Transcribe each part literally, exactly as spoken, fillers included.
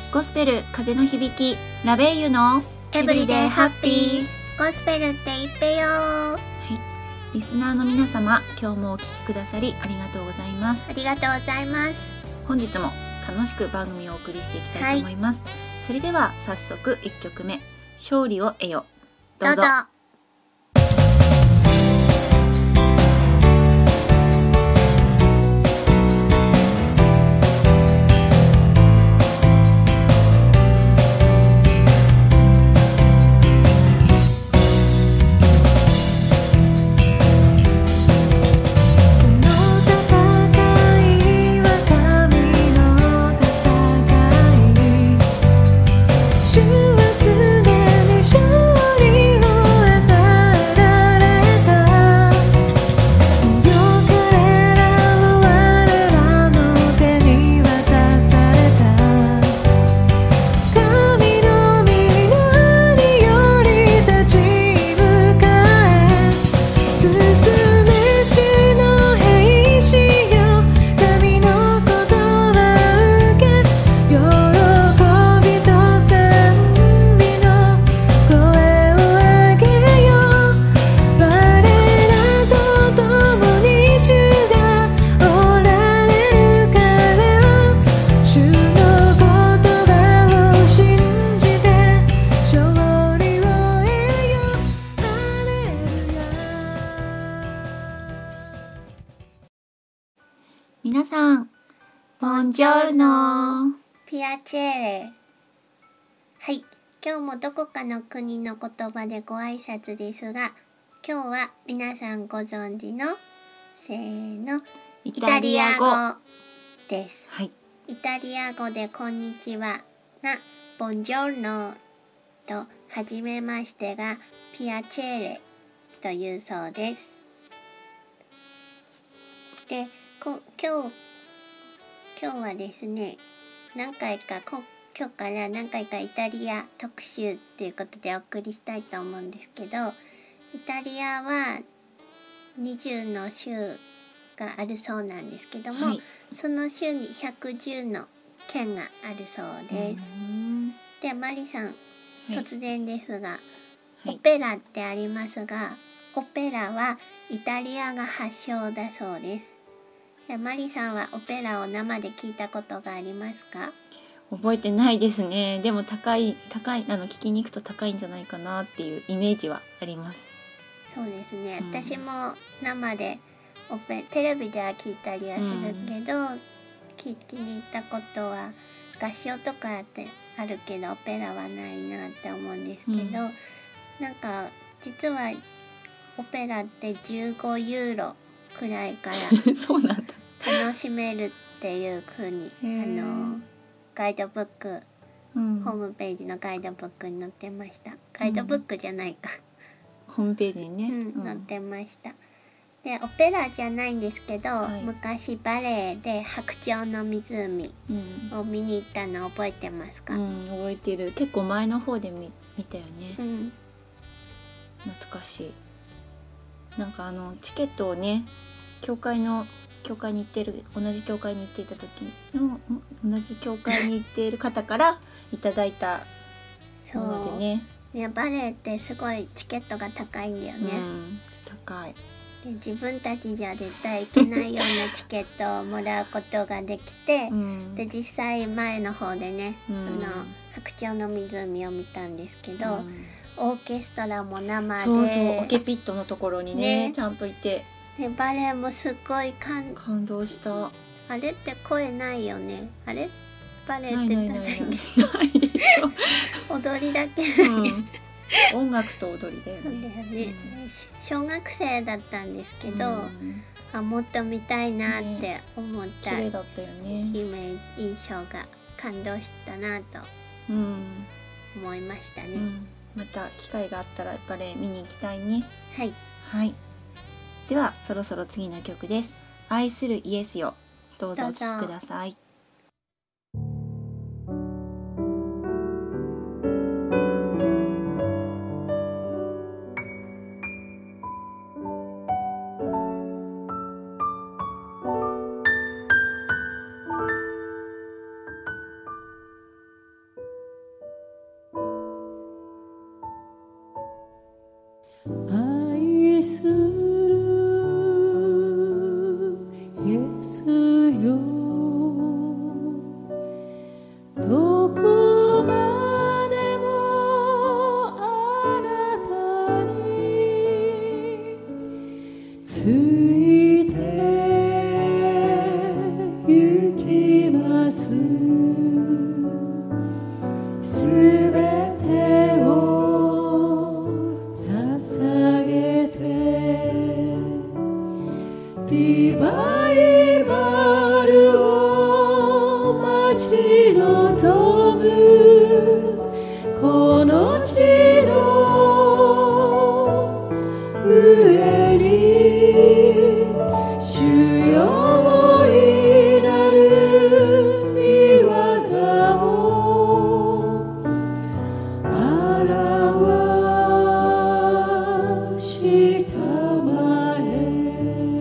ゴスペル風の響きラベイユのエブリデイハッピー。ゴスペルって言ってよ。はい、 リスナーの皆様、今日もお聞きくださりありがとうございます。 ありがとうございます。 本日も楽しく番組をお送りしていきたいと思います、はい、それでは早速いっきょくめ、勝利を得よ。どうぞ。 どうぞ。 皆さん、ボンジョルノ。 ピアチェーレ。はい、今日もどこかの国の言葉でご挨拶ですが、今日は皆さんご存知のせーのイタリア語です、 はい、 イタリア語でこんにちはがボンジョルノとはじめましてがピアチェーレというそうです。でこ今日今日はですね、何回かこ今日から何回かイタリア特集ということでお送りしたいと思うんですけど、イタリアはにじゅうの州があるそうなんですけども、はい、その州にひゃくじゅうの県があるそうです。で、マリさん、はい、突然ですが、はい、オペラってありますが、オペラはイタリアが発祥だそうです。マリさんはオペラを生で聞いたことがありますか？ 覚えてないですね。でも高い高いあの聞きに行くと高いんじゃないかなっていうイメージはあります。 そうですね、うん、私も生でオペテレビでは聞いたりはするけど、うん、聞きに行ったことは合唱とかってあるけどオペラはないなって思うんですけど、うん、なんか実はオペラってじゅうごユーロくらいからそうなんだ、 楽しめるっていう風にあのガイドブック、うん、ホームページのガイドブックに載ってました。ガイドブックじゃないか、 うん、ホームページにね、 うん、載ってました。でオペラじゃないんですけど、はい、昔バレエで白鳥の湖を見に行ったの覚えてますか？ うん、覚えてる。結構前の方で 見, 見たよね、うん、懐かしい。なんかあのチケットをね、教会の教会に行ってる同じ教会に行っていた時の同じ教会に行っている方からいただいたものでね。 いやバレエってすごいチケットが高いんだよね、うん、 高いで自分たちじゃ絶対行けないようなチケットをもらうことができて、うん、で実際前の方でね、うん、あの白鳥の湖を見たんですけど、うん、オーケストラも生で、 そうそう、オケピットのところに ね, ねちゃんといて、 でバレエもすっごい感感動した。 あれって声ないよね。あれバレエって何だっけ？ ないでしょ踊りだけ、 うん、音楽と踊りだよね。 そうだよね、うん、小学生だったんですけど、うん、あもっと見たいなって思った、 ね、綺麗だったよね。 イメージ印象が感動したなと思いましたね、うん、 また機会があったらバレエ見に行きたいね。 はい、 はい、ではそろそろ次の曲です。愛するイエスよ、どうぞお聴きください。 愛するイエスよ、どこまでもあなたについて行きます。すべてを捧げてリバイバルを待ち望むこの地の上に主よいなる御業を表したまえ。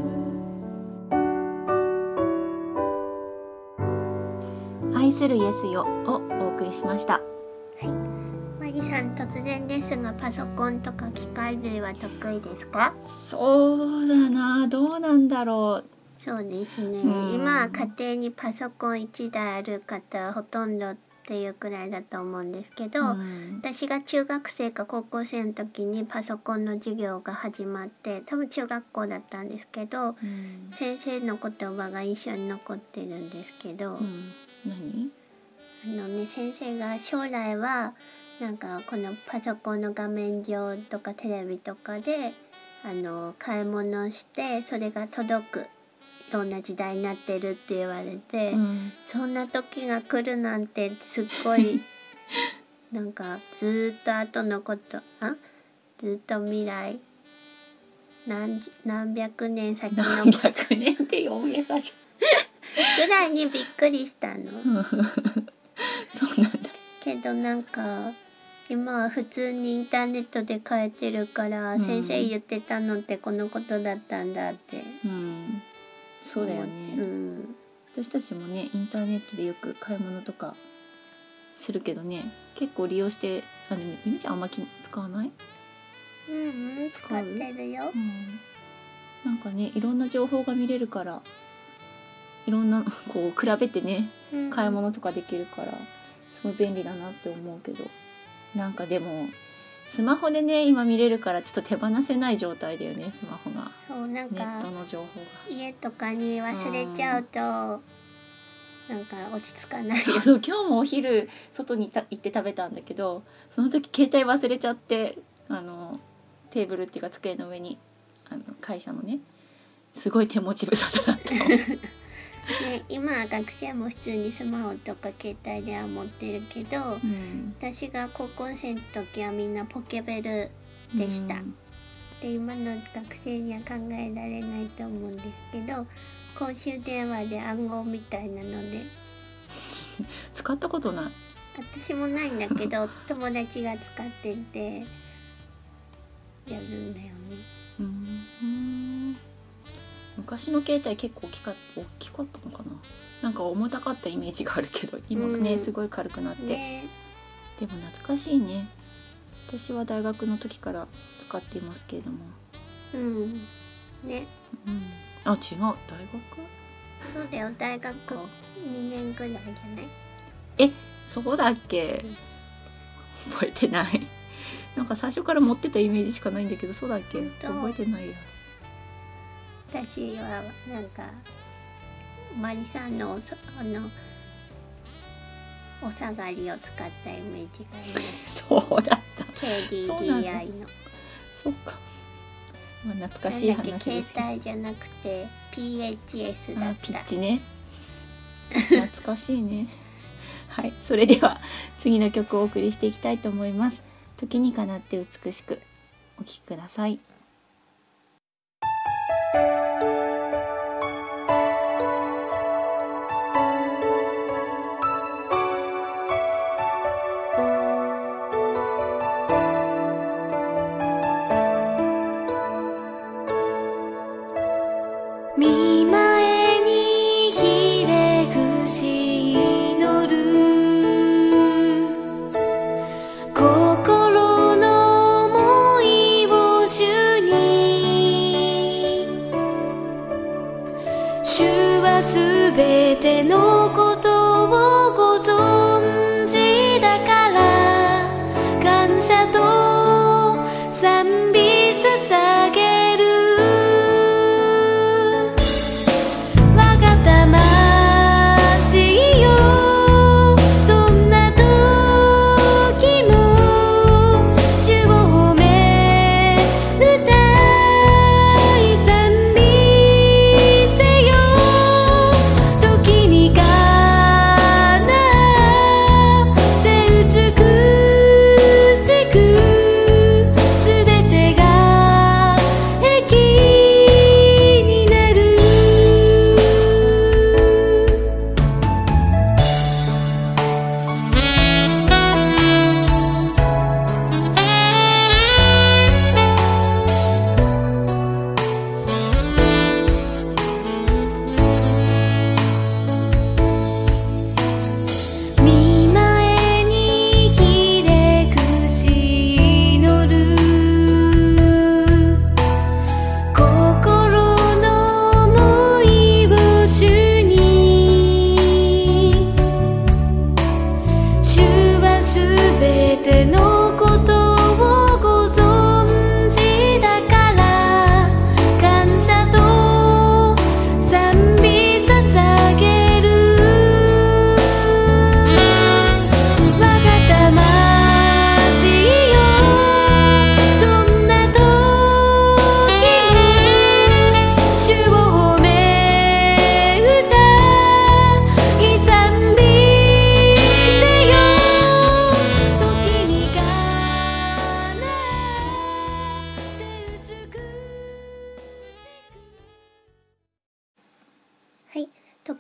愛するイエスよをお送りしました。 マリさん、突然ですがパソコンとか機械類は得意ですか？ そうだな、どうなんだろう。 そうですね、 うん今は家庭にパソコンいちだいある方はほとんどっていうくらいだと思うんですけど、 うん、 私が中学生か高校生の時にパソコンの授業が始まって、多分中学校だったんですけど、 うん、 先生の言葉が印象に残ってるんですけど、 うん、何？ あのね、先生が将来はなんかこのパソコンの画面上とかテレビとかであの買い物をしてそれが届くような時代になってるって言われて、 うん、 そんな時が来るなんてすっごいなんかずっと後のことあずっと未来 何, 何百年先の何百年って大げさじぐらいにびっくりしたの。 ゃんそうなんだけどなんか今は普通にインターネットで買えてるから、 うん、 先生言ってたのってこのことだったんだって、 うん、そうだよね、 うん、 私たちもねインターネットでよく買い物とかするけどね、結構利用して、あ、でもゆみちゃんあんまり使わない？ うんうん使ってるよ、 うん、なんかねいろんな情報が見れるからいろんなこう比べてね買い物とかできるからすごい便利だなって思うけど、なんかでもスマホでね今見れるからちょっと手放せない状態だよね、スマホが。 そうなんネッかトの情報が家とかに忘れちゃうと、うん、なんか落ち着かない。 そうそう、今日もお昼外に行って食べたんだけど、その時携帯忘れちゃって、あのテーブルっていうか机の上にあの会社のね、すごい手持ち無沙汰だったね、今は学生も普通にスマホとか携帯では持ってるけど、 うん、 私が高校生の時はみんなポケベルでした、うん、で今の学生には考えられないと思うんですけど、公衆電話で暗号みたいなので使ったことない。 私もないんだけど友達が使っててやるんだよね。 うん、昔の携帯結構大きかった大きかったのかな、なんか重たかったイメージがあるけど今ね、うん、すごい軽くなって、ね、でも懐かしいね。私は大学の時から使っていますけれども、 うんね、 うん、あ違う大学そうだよ、大学にねんぐらいじゃない？ えそうだっけ、覚えてないなんか最初から持ってたイメージしかないんだけど、そうだっけ、覚えてないや。 私はなんかマリさんの お, あのお下がりを使ったイメージがあります。 そうだった。 ケーディーディーアイ の。 そっか。まあ、懐かしい話ですよ。 携帯じゃなくて ピーエイチエス だった。 ピッチね。懐かしいね。はい、それでは次の曲をお送りしていきたいと思います。時にかなって美しく、お聴きください。 見前にひれ伏し祈る心の想いを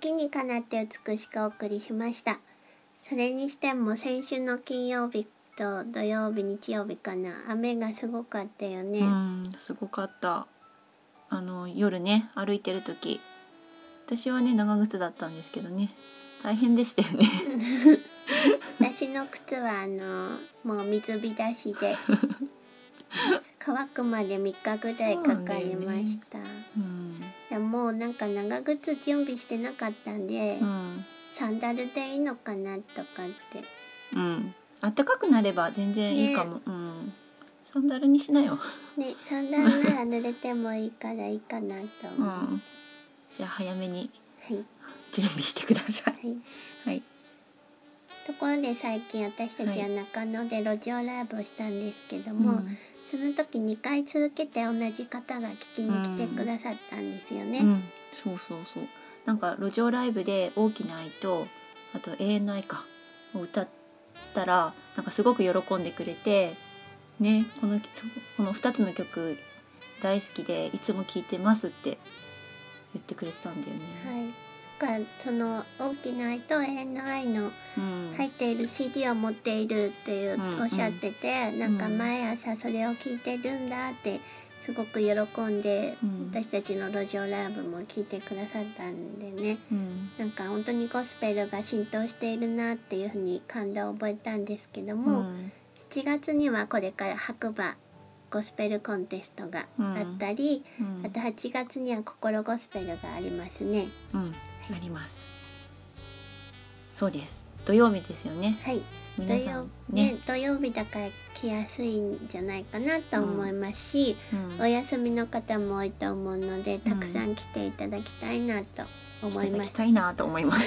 時にかなって美しくお送りしました。それにしても先週の金曜日と土曜日日曜日かな、雨がすごかったよね。 うんすごかった。あの夜ね歩いてる時、私はね長靴だったんですけどね、大変でしたよね私の靴はあのもう水浸しで乾くまでみっかぐらいかかりました。う、ねうん、いやもうなんか長靴準備してなかったんで、うん、サンダルでいいのかなとかって、 うん、暖かくなれば全然いいかも、ねうん、サンダルにしなよ、 ね、サンダルなら濡れてもいいからいいかなと思う、うん、 じゃあ早めに準備してください、はいはい、 ところで最近私たちは中野で路上ライブをしたんですけども、はいうん、その時にかい続けて同じ方が聞きに来てくださったんですよね、うんうん、 そうそうそう、なんか路上ライブで大きな愛とあと永遠の愛かを歌ったらなんかすごく喜んでくれてね、このこのふたつの曲大好きでいつも聴いてますって言ってくれてたんだよね。 はい。だからその大きな愛と永遠の愛の入っている シーディー を持っているっていう、うん、おっしゃってて、うん、なんか毎朝それを聴いてるんだってすごく喜んで、うん、私たちの路上ライブも聴いてくださったんでね、うん、なんか本当にゴスペルが浸透しているなっていうふうに感動を覚えたんですけども、うんしちがつにはこれから白馬ゴスペルコンテストがあったり、うんうん、あとはちがつには心ゴスペルがありますね。 うん、はい、あります。そうです。土曜日ですよね。 はい。皆さん ね, ね土曜日だから来やすいんじゃないかなと思いますし、うんうん、お休みの方も多いと思うのでたくさん来ていただきたいなと思います。 いただきたいなと思います。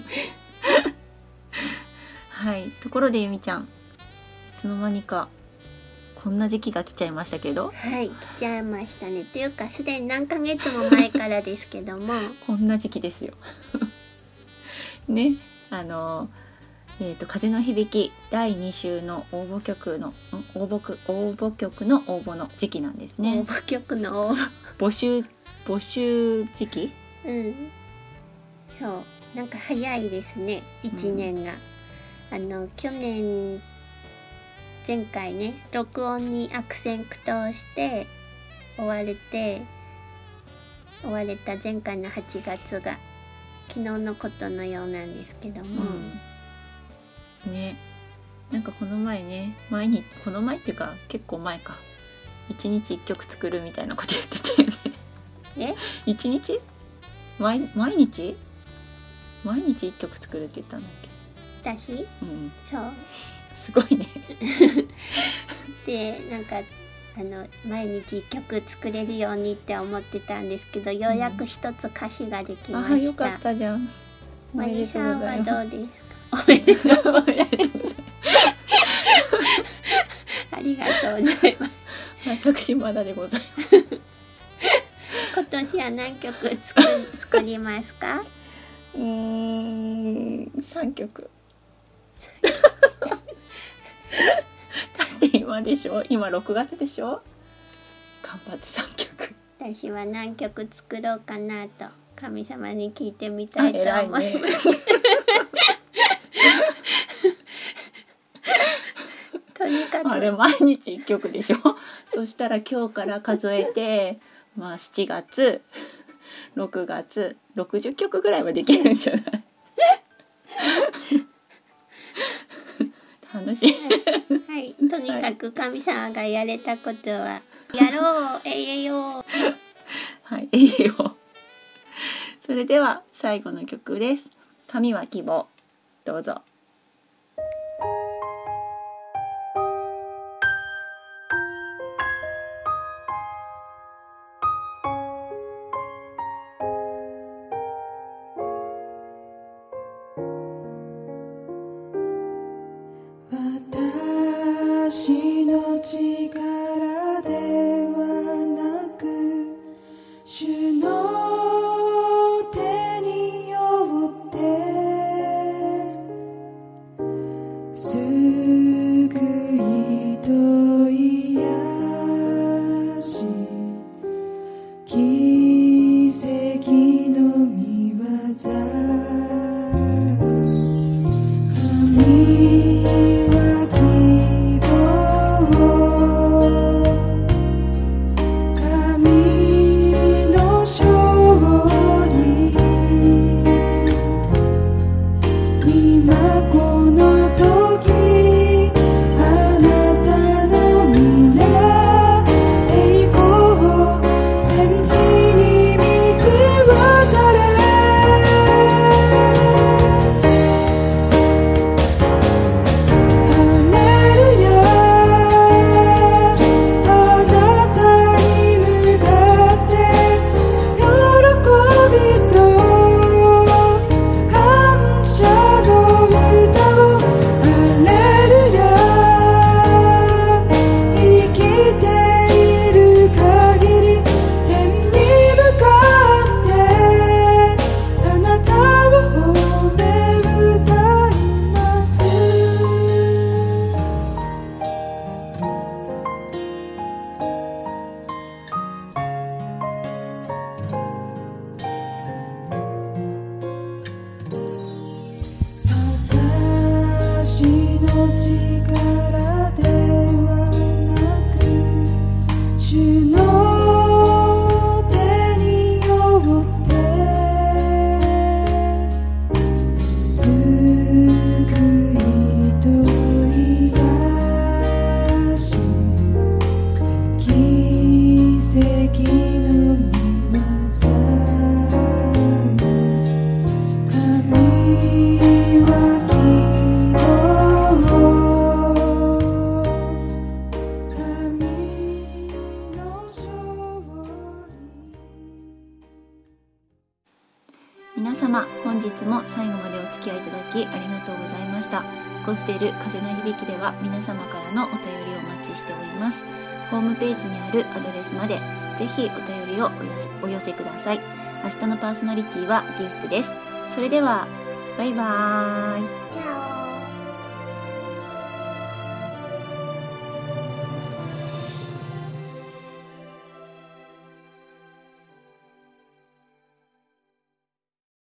はい。ところでゆみちゃん。いつの間にかこんな時期が来ちゃいましたけど、 はい来ちゃいましたね。というかすでに何ヶ月も前からですけどもこんな時期ですよね、あのえーと風の響きだいに週の応募曲の応募応募曲の応募の時期なんですね。 応募曲の応募募集募集時期、 うんそうなんか早いですねいちねんが、うん、あの去年前回ね録音に悪戦苦闘して終われて終われた前回のはちがつが昨日のことのようなんですけども、 うん、ねなんかこの前ね前にこの前っていうか結構前かいちにちいっきょく作るみたいなこと言ってたよねえいちにち毎, 毎日毎日いっきょく作るって言ったんだっけ私、うん、そうすごいねでなんかあの毎日いっきょく作れるようにって思ってたんですけど、ようやく一つ歌詞ができました、うん、あよかったじゃん。 マリさんはどうですか。おめでとうございますありがとうございます私まだでございます今年は何曲作作りますか。 うーんさんきょくだって今でしょ今ろくがつでしょ頑張ってさんきょく。 私は何曲作ろうかなと神様に聞いてみたいと思います、ね、とにかくあれ毎日いっきょくでしょそしたら今日から数えてまあしちがつろくがつろくじゅっきょくぐらいはできるんじゃない楽しいはい、はい、とにかく神様がやれたことはやろうえいえようはいえいえよ。それでは最後の曲です。神は希望、どうぞ。 私の力ではなく主の手によって救いと癒し奇跡の御業きありがとうございました。ゴスペル風の響きでは皆様からのお便りをお待ちしております。ホームページにあるアドレスまでぜひお便りをお寄せ、お寄せください。明日のパーソナリティはギフツです。それではバイバーイ。 チャオ。